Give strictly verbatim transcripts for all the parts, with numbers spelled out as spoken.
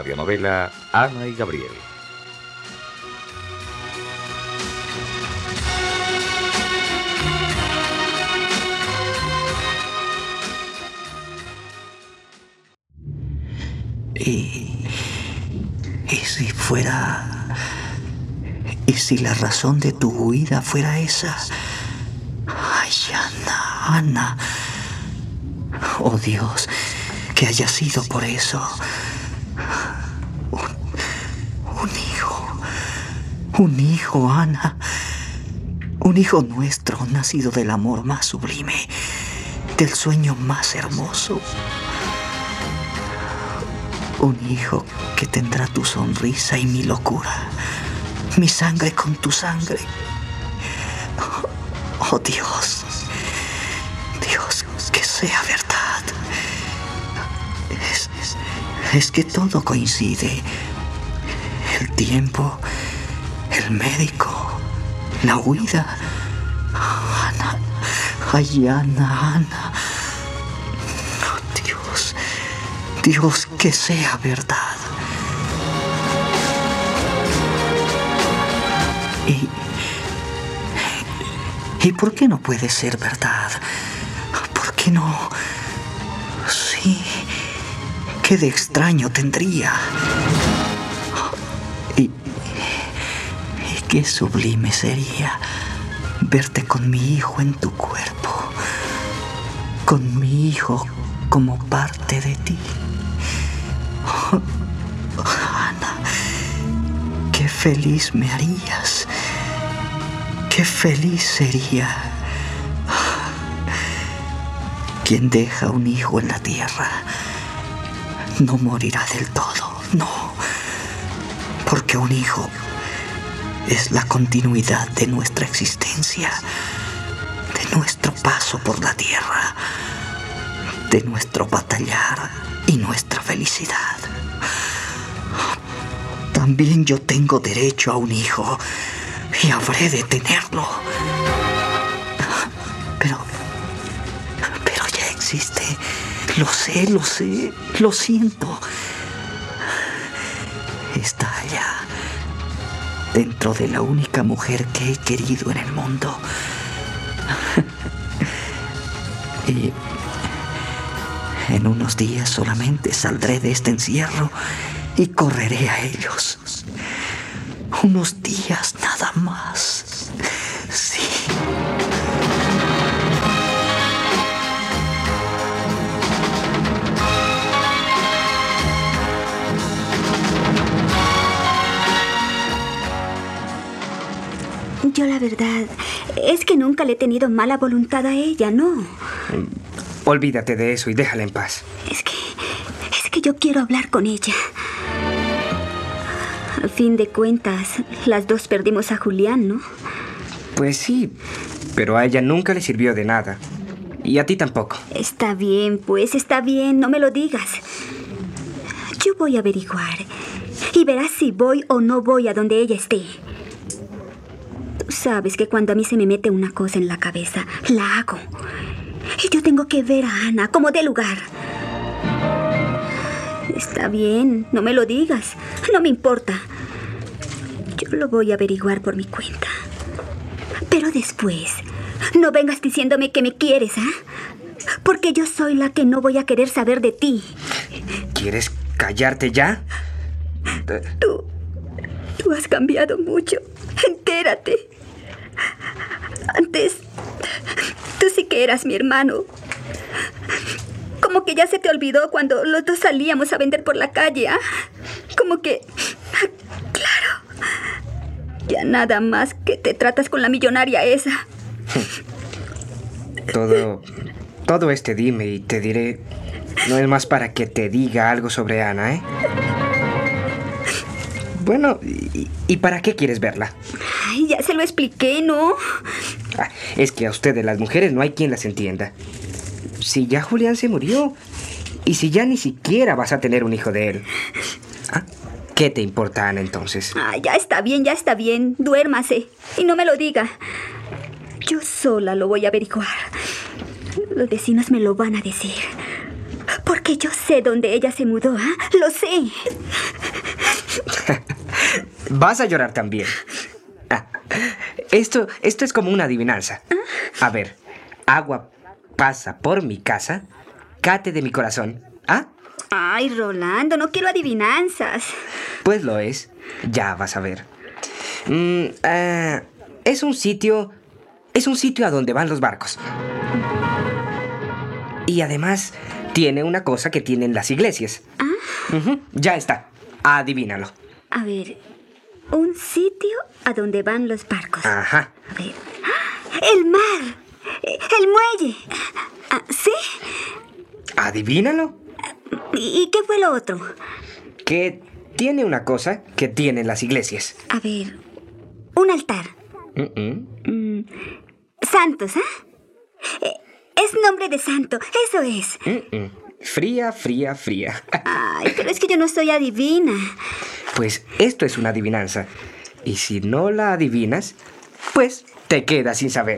radionovela Ana y Gabriel. Y, y si fuera... Y si la razón de tu huida fuera esa... Ay, Ana, Ana. Oh, Dios, que haya sido por eso. Un, un hijo. Un hijo, Ana. Un hijo nuestro, nacido del amor más sublime, del sueño más hermoso. Un hijo que tendrá tu sonrisa y mi locura, mi sangre con tu sangre. Oh, oh Dios, Dios, que sea verdad. Es, es, es que todo coincide. El tiempo, el médico, la huida. Ana, ay, Ana, Ana. Oh, Dios, Dios, que sea verdad. Y, ¿Y por qué no puede ser verdad? ¿Por qué no? Sí, qué de extraño tendría. Y, y qué sublime sería verte con mi hijo en tu cuerpo, con mi hijo como parte de ti. Oh, Ana, qué feliz me harías. Qué feliz sería. Quien deja un hijo en la tierra no morirá del todo, no. Porque un hijo es la continuidad de nuestra existencia, de nuestro paso por la tierra, de nuestro batallar y nuestra felicidad. También yo tengo derecho a un hijo y habré de tenerlo. Pero, pero ya existe. Lo sé, lo sé, lo siento. Está allá, dentro de la única mujer que he querido en el mundo. Y en unos días solamente saldré de este encierro y correré a ellos. Unos días nada más. Sí. Yo la verdad es que nunca le he tenido mala voluntad a ella, ¿no? Olvídate de eso y déjala en paz. Es que... es que yo quiero hablar con ella. Al fin de cuentas, las dos perdimos a Julián, ¿no? Pues sí, pero a ella nunca le sirvió de nada. Y a ti tampoco. Está bien, pues, está bien, no me lo digas. Yo voy a averiguar y verás si voy o no voy a donde ella esté. Tú sabes que cuando a mí se me mete una cosa en la cabeza, la hago. Y yo tengo que ver a Ana como dé lugar. Está bien, no me lo digas. No me importa. Yo lo voy a averiguar por mi cuenta. Pero después, no vengas diciéndome que me quieres, ¿ah? ¿eh? Porque yo soy la que no voy a querer saber de ti. ¿Quieres callarte ya? Tú... Tú has cambiado mucho. Entérate. Antes... Tú sí que eras mi hermano. Como que ya se te olvidó cuando los dos salíamos a vender por la calle, ¿ah? ¿eh? Como que... Claro. Ya nada más que te tratas con la millonaria esa. Todo... Todo este dime y te diré... No es más para que te diga algo sobre Ana, ¿eh? Bueno, ¿y, y para qué quieres verla? Ay, ya se lo expliqué, ¿no? Ah, es que a ustedes, las mujeres, no hay quien las entienda. Si ya Julián se murió, y si ya ni siquiera vas a tener un hijo de él, ¿ah? ¿Qué te importa, Ana, entonces? Ah, ya está bien, ya está bien. Duérmase. Y no me lo diga. Yo sola lo voy a averiguar. Los vecinos me lo van a decir. Porque yo sé dónde ella se mudó, ¿ah? ¿eh? Lo sé. Vas a llorar también. Ah, esto, esto es como una adivinanza. A ver, agua pasa por mi casa, cate de mi corazón. ¿Ah? Ay, Rolando, no quiero adivinanzas. Pues lo es. Ya vas a ver. Mm, ah, es un sitio... Es un sitio a donde van los barcos. Y además tiene una cosa que tienen las iglesias. ¿Ah? Uh-huh. Ya está. Adivínalo. A ver, un sitio a donde van los barcos. Ajá. A ver. ¡Ah! ¡El mar! ¡El muelle! Ah, ¿sí? Adivínalo. ¿Y qué fue lo otro? Que tiene una cosa que tienen las iglesias. A ver, un altar. Uh-uh. Mm, santos, ¿ah? ¿eh? Es nombre de santo, eso es. Uh-uh. Fría, fría, fría. Ay, pero es que yo no soy adivina. Pues esto es una adivinanza. Y si no la adivinas, pues te quedas sin saber.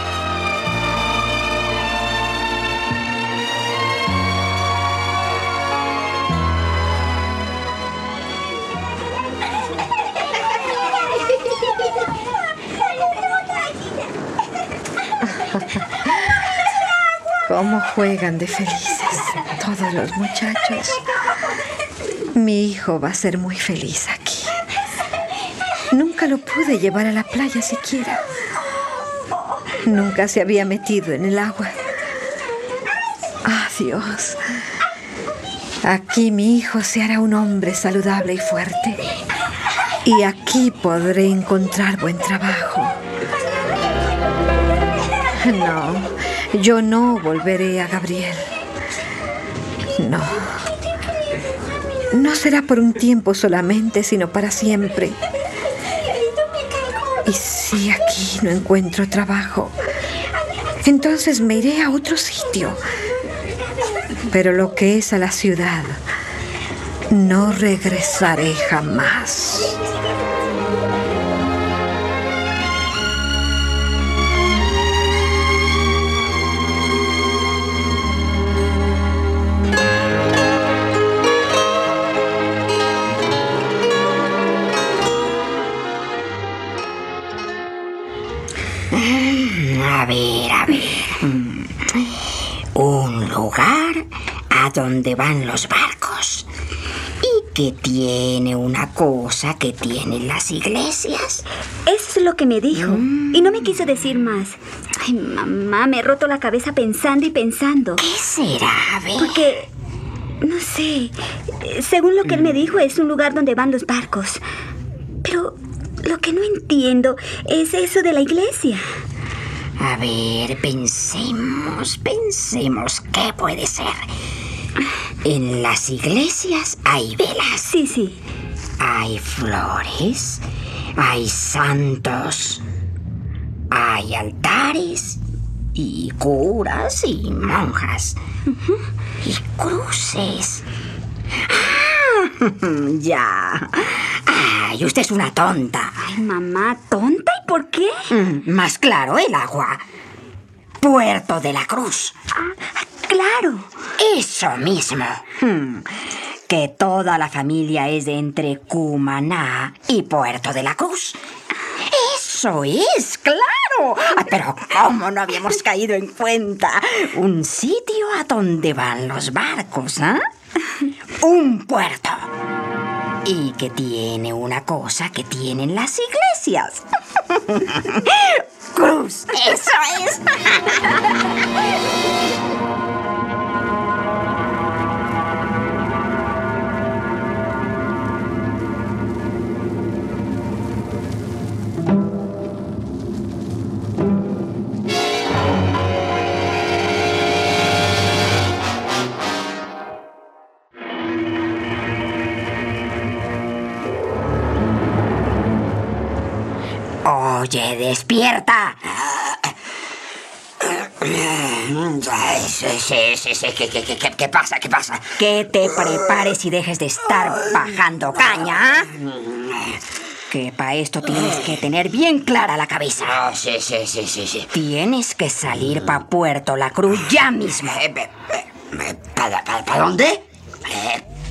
¿Cómo juegan de felices todos los muchachos? Mi hijo va a ser muy feliz aquí. Nunca lo pude llevar a la playa siquiera. Nunca se había metido en el agua. ¡Ah, Dios! Aquí mi hijo se hará un hombre saludable y fuerte. Y aquí podré encontrar buen trabajo. No, yo no volveré a Gabriel. No. No será por un tiempo solamente, sino para siempre. Y si aquí no encuentro trabajo, entonces me iré a otro sitio. Pero lo que es a la ciudad, no regresaré jamás. A ver, a ver. Un lugar a donde van los barcos y que tiene una cosa que tienen las iglesias. Eso es lo que me dijo. Mm. Y no me quiso decir más. Ay, mamá, me he roto la cabeza pensando y pensando. ¿Qué será? A ver. Porque, no sé, según lo que él me dijo, es un lugar donde van los barcos. Pero lo que no entiendo es eso de la iglesia. A ver, pensemos, pensemos, ¿qué puede ser? En las iglesias hay velas. Sí, sí. Hay flores, hay santos, hay altares, y curas y monjas, uh-huh. y cruces. ¡Ah! Ya. Ay, usted es una tonta. Ay, mamá, ¿tonta? ¿Y por qué? Mm, más claro, el agua. Puerto de la Cruz. Ah, claro. Eso mismo. Hmm. Que toda la familia es de entre Cumaná y Puerto de la Cruz. Eso es, claro. Ah, pero ¿cómo no habíamos caído en cuenta? Un sitio a donde van los barcos, ¿eh? Un puerto. Y que tiene una cosa que tienen las iglesias. Cruz. Eso es. Oye, despierta. Sí, sí, sí, sí. ¿Qué, qué, qué, qué pasa? ¿Qué pasa? Que te prepares y dejes de estar bajando caña. Que para esto tienes que tener bien clara la cabeza. Ah, sí, sí, sí, sí, sí. Tienes que salir para Puerto La Cruz ya mismo. Eh, ¿Para pa, pa dónde? Eh,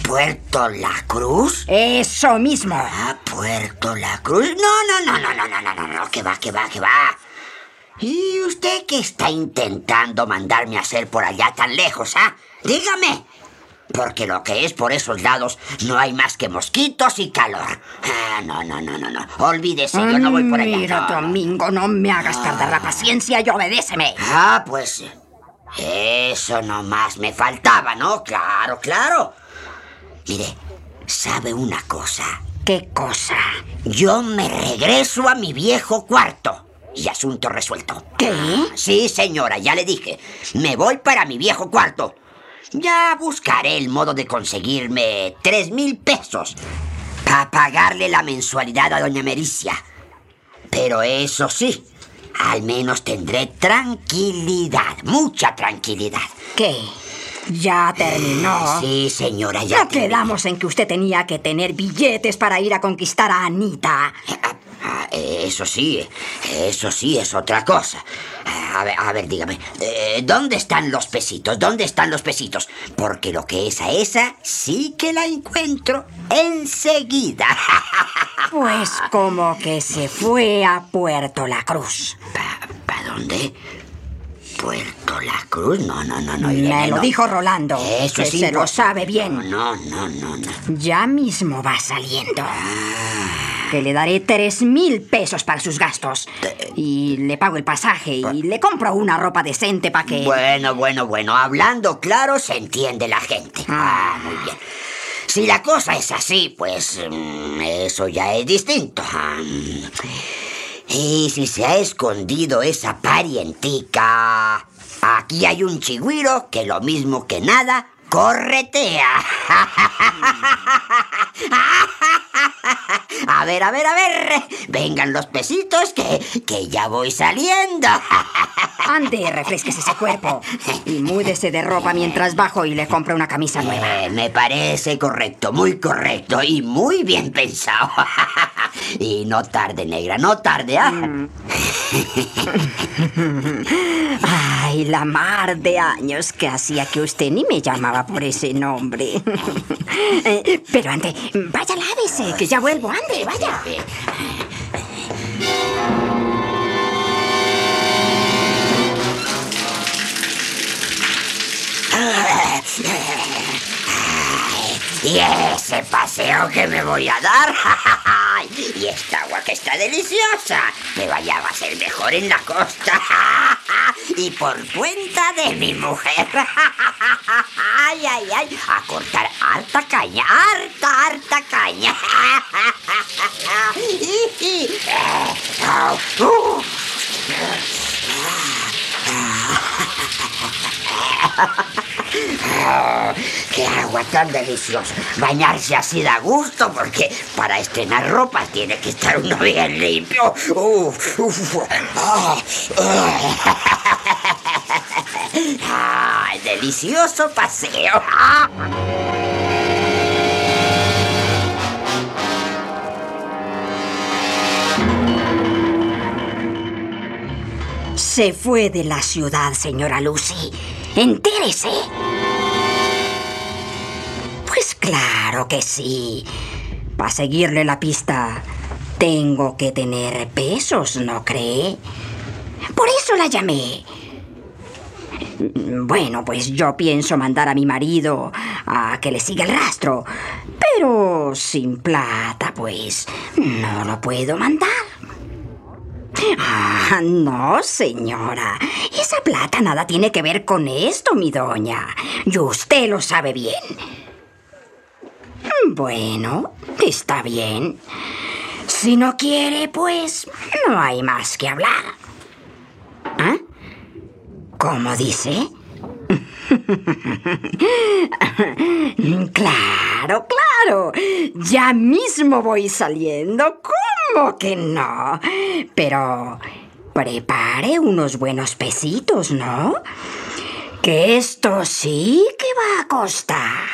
¿Puerto La Cruz? Eso mismo. Ah, Puerto La Cruz. No, no, no, no, no, no, no, no, no, que va, que va, que va. ¿Y usted qué está intentando mandarme a hacer por allá tan lejos, ah? Dígame. Porque lo que es por esos lados no hay más que mosquitos y calor. Ah, no, no, no, no, no. Olvídese, yo no voy por allá. Mira, no, no. Domingo, no me hagas perder la paciencia y obedéceme. Ah, pues... eso nomás me faltaba, ¿no? Claro, claro. Mire, ¿sabe una cosa? ¿Qué cosa? Yo me regreso a mi viejo cuarto. Y asunto resuelto. ¿Qué? Sí, señora, ya le dije. Me voy para mi viejo cuarto. Ya buscaré el modo de conseguirme tres mil pesos para pagarle la mensualidad a doña Mericia. Pero eso sí, al menos tendré tranquilidad, mucha tranquilidad. ¿Qué? ¿Ya terminó? Sí, señora, ya No terminé. quedamos en que usted tenía que tener billetes para ir a conquistar a Anita. Ah, eso sí, eso sí es otra cosa. A ver, a ver, dígame, eh, ¿dónde están los pesitos? ¿Dónde están los pesitos? Porque lo que es a esa sí que la encuentro enseguida. Pues como que se fue a Puerto La Cruz. ¿Para pa dónde? ¿Puerto La Cruz? No, no, no, no. Me Irene, lo no. dijo Rolando. Eso que es se lo imposible. sabe bien. No, no, no, no. Ya mismo va saliendo. Ah. Que le daré tres mil pesos para sus gastos. Y le pago el pasaje y le compro una ropa decente para que... Bueno, bueno, bueno. Hablando claro se entiende la gente. Ah, muy bien. Si la cosa es así, pues mm, eso ya es distinto. Ah, y si se ha escondido esa parientica, aquí hay un chigüiro que lo mismo que nada corretea. A ver, a ver, a ver. Vengan los pesitos que, que ya voy saliendo. Ande, refresques ese cuerpo. Y múdese de ropa mientras bajo y le compro una camisa nueva. Eh, me parece correcto, muy correcto y muy bien pensado. Y no tarde, negra, no tarde, ¿ah? Mm. Ay, la mar de años que hacía que usted ni me llamaba por ese nombre. Eh, Pero ande, vaya, lávese, que ya vuelvo, ande, vaya. Y ese paseo que me voy a dar. Y esta agua que está deliciosa. Me vaya a ser mejor en la costa. Y por cuenta de mi mujer. Ay, ay, ay. A cortar harta caña, harta, harta caña. Oh, ¡qué agua tan deliciosa! Bañarse así da gusto porque para estrenar ropa tiene que estar uno bien limpio. Uf, uf. Oh, oh. Ah, delicioso paseo. Ah. Se fue de la ciudad, señora Lucy. Entérese. Pues claro que sí. Para seguirle la pista, tengo que tener pesos, ¿no cree? Por eso la llamé. Bueno, pues yo pienso mandar a mi marido a que le siga el rastro. Pero sin plata, pues, no lo puedo mandar. Ah, no, señora. Esa plata nada tiene que ver con esto, mi doña. Y usted lo sabe bien. Bueno, está bien. Si no quiere, pues no hay más que hablar. ¿Ah? ¿Cómo dice? Claro, claro. Ya mismo voy saliendo. ¿Cómo que no? Pero prepare unos buenos pesitos, ¿no? Que esto sí que va a costar.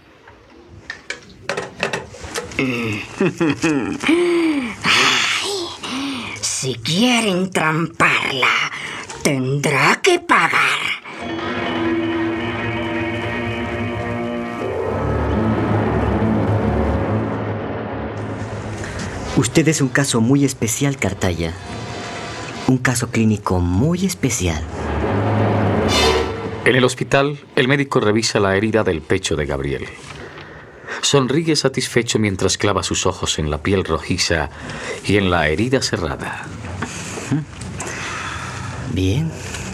Ay, si quieren tramparla, tendrá que pagar. Usted es un caso muy especial, Cartaya. Un caso clínico muy especial. En el hospital, el médico revisa la herida del pecho de Gabriel. Sonríe satisfecho mientras clava sus ojos en la piel rojiza y en la herida cerrada. Bien.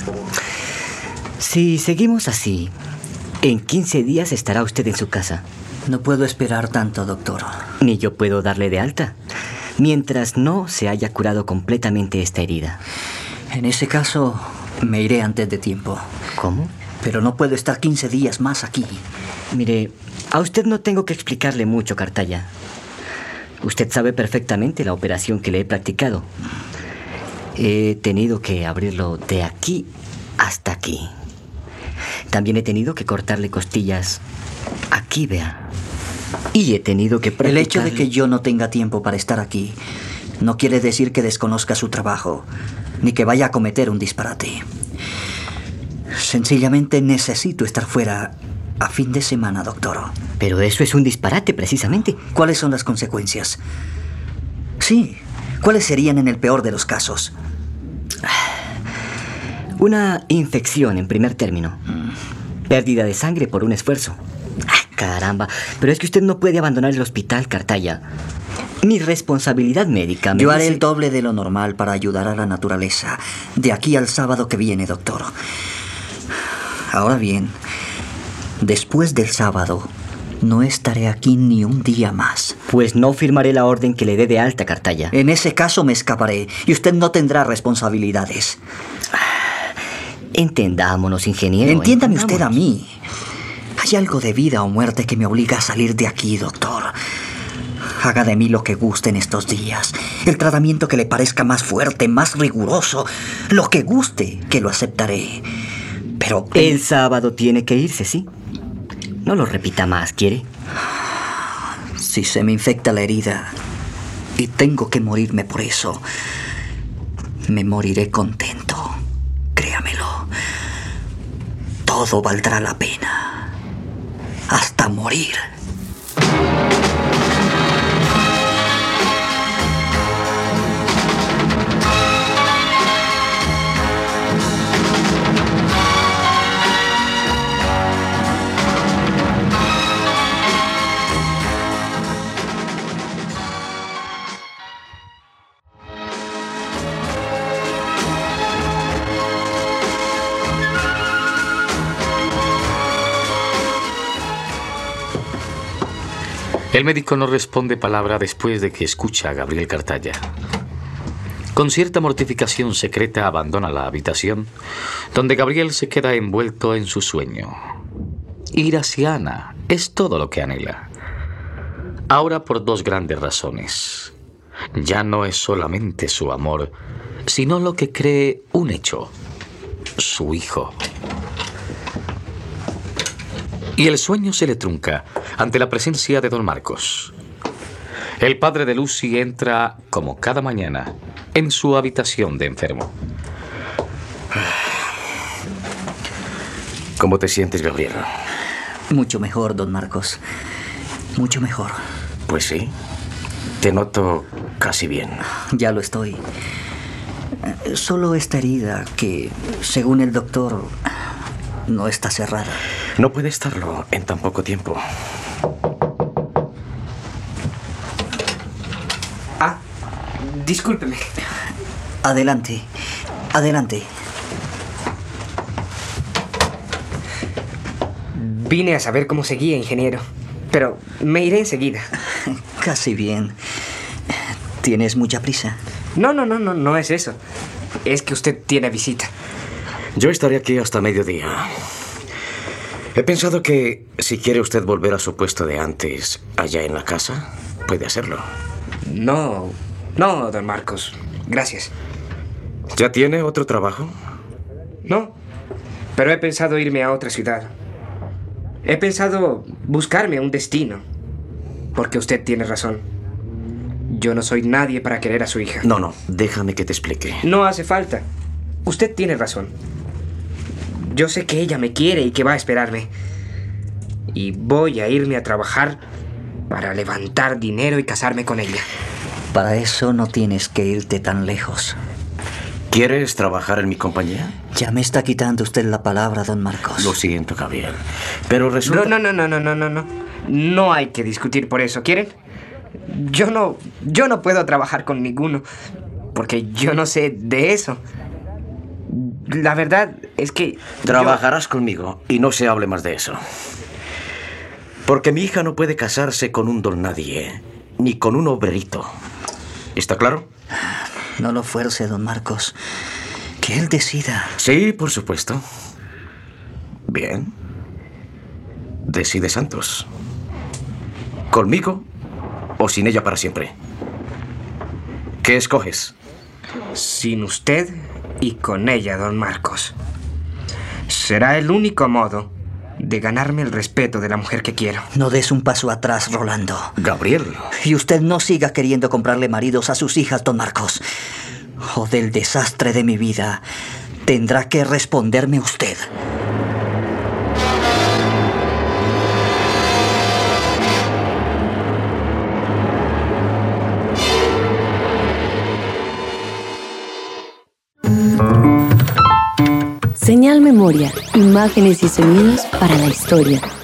Si seguimos así, en quince días estará usted en su casa. No puedo esperar tanto, doctor. Ni yo puedo darle de alta, mientras no se haya curado completamente esta herida. En ese caso, me iré antes de tiempo. ¿Cómo? Pero no puedo estar quince días más aquí. Mire, a usted no tengo que explicarle mucho, Cartaya. Usted sabe perfectamente la operación que le he practicado. He tenido que abrirlo de aquí hasta aquí. También he tenido que cortarle costillas aquí, vea. Y he tenido que practicar... El hecho de que yo no tenga tiempo para estar aquí no quiere decir que desconozca su trabajo, ni que vaya a cometer un disparate. Sencillamente necesito estar fuera a fin de semana, doctor. Pero eso es un disparate, precisamente. ¿Cuáles son las consecuencias? Sí, ¿cuáles serían en el peor de los casos? Una infección en primer término. Pérdida de sangre por un esfuerzo. ¡Ah, caramba! Pero es que usted no puede abandonar el hospital, Cartaya. Mi responsabilidad médica me Yo haré dice... el doble de lo normal para ayudar a la naturaleza de aquí al sábado que viene, doctor. Ahora bien, después del sábado, no estaré aquí ni un día más. Pues no firmaré la orden que le dé de alta, Cartaya. En ese caso me escaparé y usted no tendrá responsabilidades. Entendámonos, ingeniero. Entiéndame usted a entendámonos. mí. Hay algo de vida o muerte que me obliga a salir de aquí, doctor. Haga de mí lo que guste en estos días. El tratamiento que le parezca más fuerte, más riguroso. Lo que guste, que lo aceptaré. Pero... El sábado tiene que irse, ¿sí? No lo repita más, ¿quiere? Si se me infecta la herida y tengo que morirme por eso, me moriré contento. Créamelo. Todo valdrá la pena. Hasta morir. El médico no responde palabra después de que escucha a Gabriel Cartaya. Con cierta mortificación secreta abandona la habitación, donde Gabriel se queda envuelto en su sueño. Ir hacia Ana es todo lo que anhela. Ahora por dos grandes razones. Ya no es solamente su amor, sino lo que cree un hecho: su hijo. Y el sueño se le trunca ante la presencia de don Marcos. El padre de Lucy entra, como cada mañana, en su habitación de enfermo. ¿Cómo te sientes, Gabriel? Mucho mejor, don Marcos. Mucho mejor. Pues sí. Te noto casi bien. Ya lo estoy. Solo esta herida que, según el doctor, no está cerrada. No puede estarlo en tan poco tiempo. Ah, discúlpeme. Adelante. Adelante. Vine a saber cómo seguía, ingeniero. Pero me iré enseguida. Casi bien. ¿Tienes mucha prisa? No, no, no, no, no es eso. Es que usted tiene visita. Yo estaré aquí hasta mediodía. He pensado que si quiere usted volver a su puesto de antes, allá en la casa, puede hacerlo. No, no, don Marcos. Gracias. ¿Ya tiene otro trabajo? No, pero he pensado irme a otra ciudad. He pensado buscarme un destino. Porque usted tiene razón. Yo no soy nadie para querer a su hija. No, no, déjame que te explique. No hace falta. Usted tiene razón. Yo sé que ella me quiere y que va a esperarme. Y voy a irme a trabajar para levantar dinero y casarme con ella. Para eso no tienes que irte tan lejos. ¿Quieres trabajar en mi compañía? Ya me está quitando usted la palabra, don Marcos. Lo siento, Gabriel. Pero resulta... No, no, no, no, no, no, no. No hay que discutir por eso, ¿quieren? Yo no... Yo no puedo trabajar con ninguno. Porque yo no sé de eso. La verdad es que... Trabajarás yo... conmigo y no se hable más de eso. Porque mi hija no puede casarse con un don nadie, ni con un obrerito. ¿Está claro? No lo fuerce, don Marcos. Que él decida. Sí, por supuesto. Bien. Decide Santos. ¿Conmigo o sin ella para siempre? ¿Qué escoges? Sin usted y con ella, don Marcos. Será el único modo de ganarme el respeto de la mujer que quiero. No des un paso atrás, Rolando. Gabriel. Y usted no siga queriendo comprarle maridos a sus hijas, don Marcos. O del desastre de mi vida tendrá que responderme usted. Señal Memoria, imágenes y sonidos para la historia.